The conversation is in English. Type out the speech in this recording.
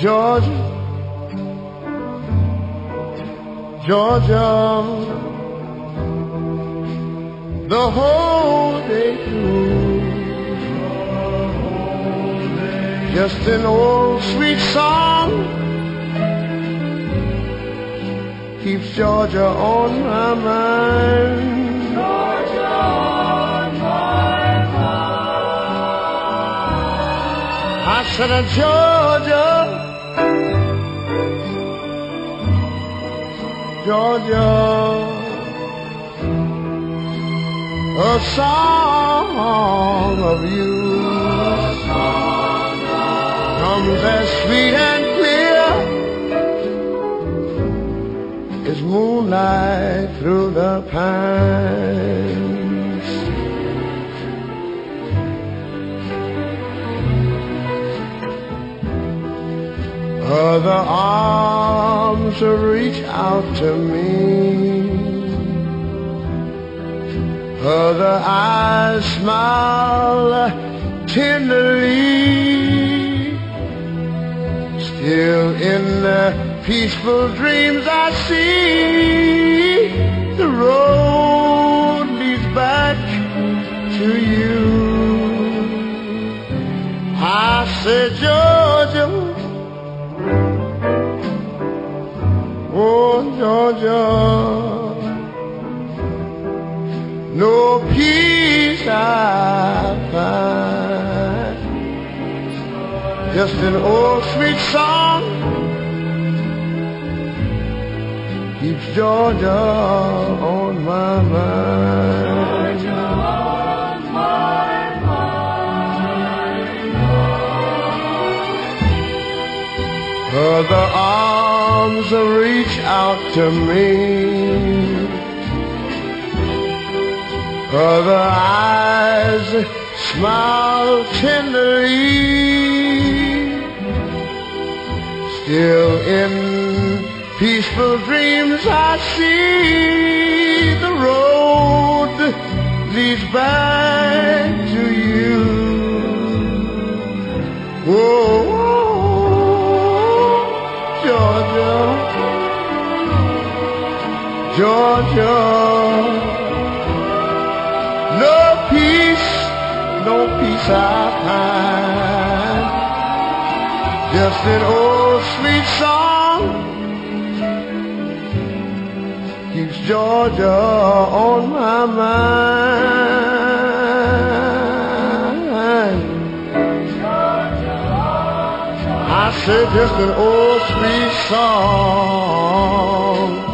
Georgia, Georgia, the whole day through. Just an old sweet song keeps Georgia on my mind. Georgia on my mind. I said, Georgia, Georgia, a song of you comes as sweet and clear as moonlight through the pines. Other arms reach out to me, other eyes smile tenderly. Still in the peaceful dreams I see the road leads back to you. I said, Georgia, oh Georgia, no peace I find, just an old sweet song keeps Georgia on my mind. Georgia on my mind. Other arms reach out to me, other eyes smile tenderly. Still in peaceful dreams I see the road leads back to you. Whoa, Georgia, Georgia, no peace I find, just an old sweet song keeps Georgia on my mind. I said just an old sweet song